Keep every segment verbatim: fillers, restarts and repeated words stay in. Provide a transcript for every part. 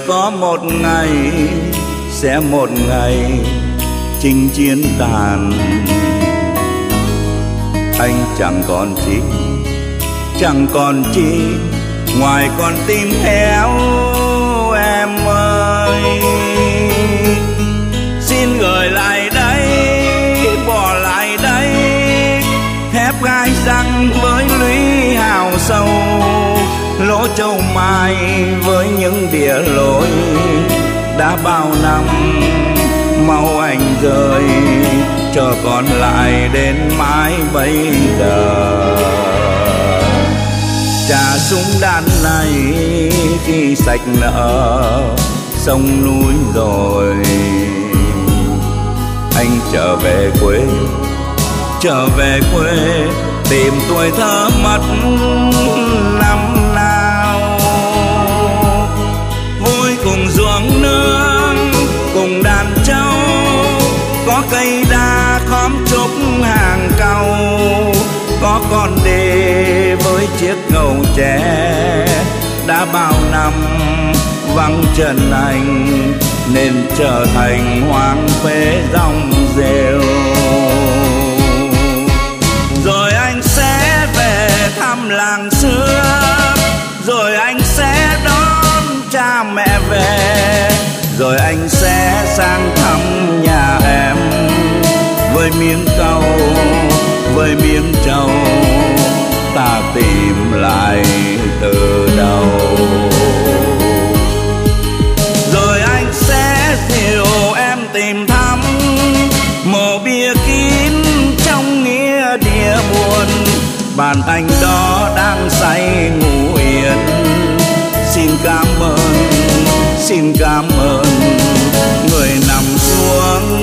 có một ngày sẽ một ngày chinh chiến tàn. Anh chẳng còn chi, chẳng còn chi ngoài con tim héo em ơi. Xin gửi lại đây, bỏ lại đây thép gai răng với lũy hào sâu, lỗ châu mai với những địa lối đã bao năm mau anh rơi, chờ còn lại đến mãi bây giờ. Trả súng đạn này khi sạch nợ sông núi rồi, anh trở về quê, trở về quê tìm tuổi thơ mất năm nào. Vui cùng ruộng nương, cùng đàn trâu, có cây đa khóm trúc hàng cau, có con đê với chiếc ngầu tre. Đã bao năm vắng chân anh nên trở thành hoang phế rong rêu. Rồi anh sẽ về thăm làng xưa, rồi anh sẽ đón cha mẹ về, rồi anh sẽ sang thăm nhà em với miếng cau, với miếng trầu, ta tìm lại từ đầu. Rồi anh sẽ dìu em tìm thăm mộ bia kín trong nghĩa địa buồn, bàn anh đó đang say ngủ yên. Xin cảm ơn, xin cảm ơn người nằm xuống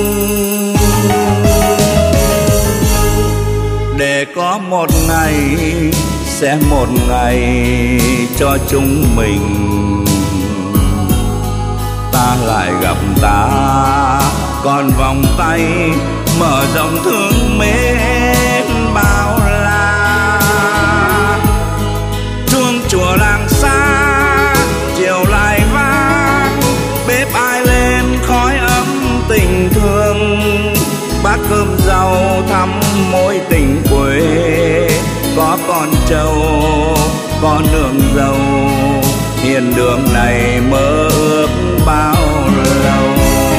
để có một ngày sẽ một ngày cho chúng mình ta lại gặp ta, còn vòng tay mở rộng thương mến bao la. Chuông chùa làng xa chiều lại vang, bếp ai lên khói ấm tình thương, bát cơm rau thắm mối tình quê. Có con trâu, có nương dâu, hiền đường này mơ ước bao lâu.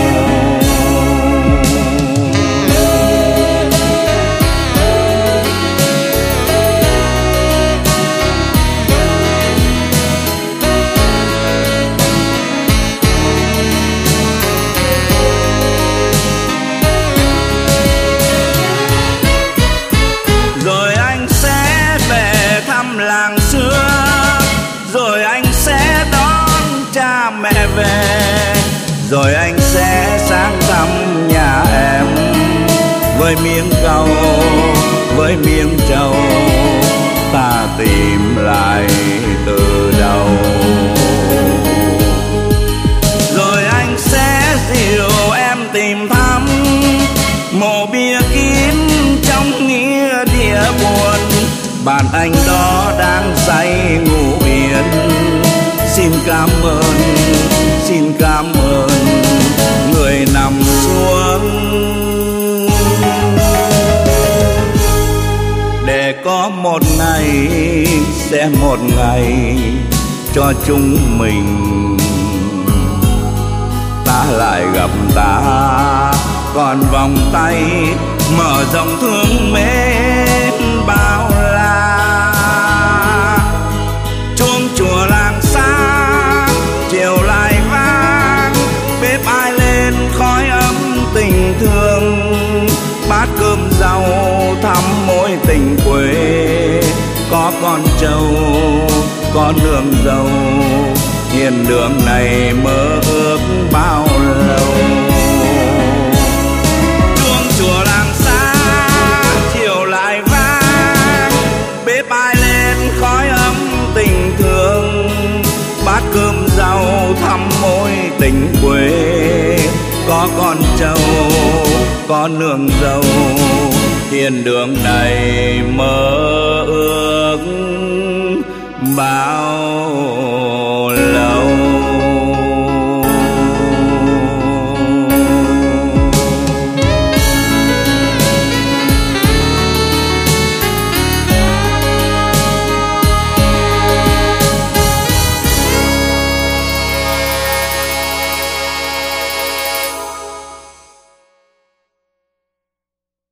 Làng xưa, rồi anh sẽ đón cha mẹ về, rồi anh sẽ sang thăm nhà em với miếng cau, với miếng trầu, ta tìm lại từ đầu. Rồi anh sẽ dìu em tìm thăm mộ bia kín trong nghĩa địa buồn, bạn anh đó đang say ngủ yên. Xin cảm ơn, xin cảm ơn người nằm xuống để có một ngày sẽ một ngày cho chúng mình ta lại gặp ta, còn vòng tay mở rộng thương mến bao la. Chuông chùa làng xa chiều lại vang, bếp ai lên khói ấm tình thương, bát cơm rau thắm mối tình quê. Có con trâu, có nương dâu, hiền đường này mơ ước bao lâu. Chuông chùa làng xa chiều lại vang, bếp ai lên khói ấm tình thương, bát cơm rau thắm mối tình quê. Có con trâu, có nương dâu, hiền đường này mơ ước bao